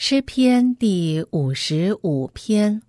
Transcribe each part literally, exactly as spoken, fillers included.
诗篇第五十五篇。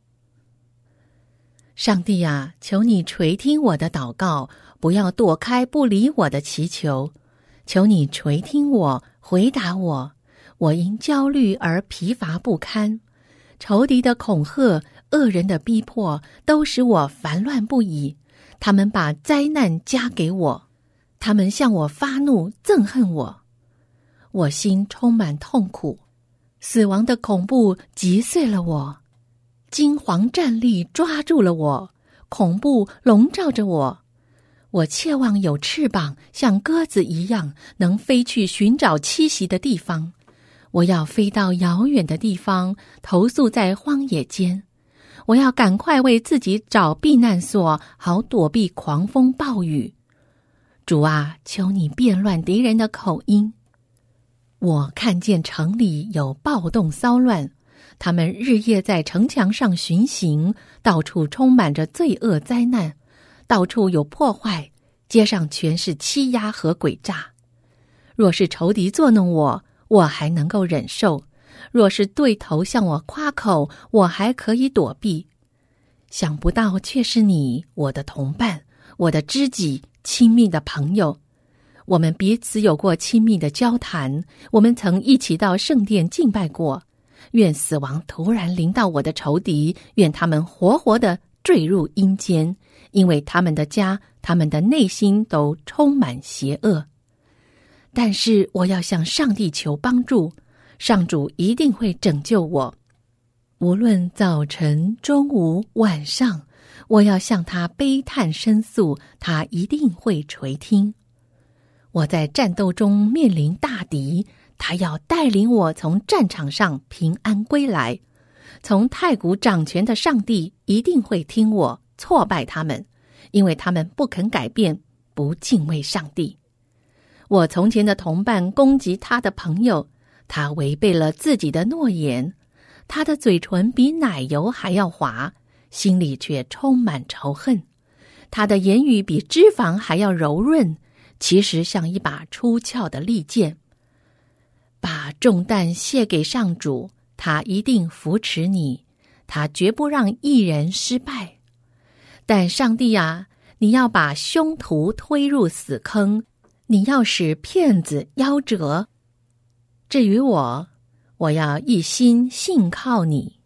上帝啊，求你垂听我的祷告，不要躲开不理我的祈求。求你垂听我，回答我。我因焦虑而疲乏不堪，仇敌的恐吓，恶人的逼迫，都使我烦乱不已。他们把灾难加给我，他们向我发怒，憎恨我。我心充满痛苦，死亡的恐怖击碎了我，惊惶战栗抓住了我，恐怖笼罩着我。我切望有翅膀，像鸽子一样，能飞去寻找栖息的地方。我要飞到遥远的地方，投宿在荒野间。我要赶快为自己找避难所，好躲避狂风暴雨。主啊，求你变乱敌人的口音。我看见城里有暴动骚乱，他们日夜在城墙上巡行，到处充满着罪恶灾难，到处有破坏，街上全是欺压和诡诈。若是仇敌作弄我，我还能够忍受；若是对头向我夸口，我还可以躲避。想不到却是你，我的同伴，我的知己，亲密的朋友。我们彼此有过亲密的交谈，我们曾一起到圣殿敬拜过。愿死亡突然临到我的仇敌，愿他们活活地坠入阴间，因为他们的家，他们的内心都充满邪恶。但是我要向上帝求帮助，上主一定会拯救我。无论早晨、中午、晚上，我要向他悲叹申诉，他一定会垂听。我在战斗中面临大敌，他要带领我从战场上平安归来。从太古掌权的上帝一定会听我，挫败他们，因为他们不肯改变，不敬畏上帝。我从前的同伴攻击他的朋友，他违背了自己的诺言。他的嘴唇比奶油还要滑，心里却充满仇恨。他的言语比脂肪还要柔润，其实像一把出鞘的利剑。把重担卸给上主，他一定扶持你，他绝不让义人失败。但上帝啊，你要把凶徒推入死坑，你要使骗子夭折。至于我，我要一心信靠你。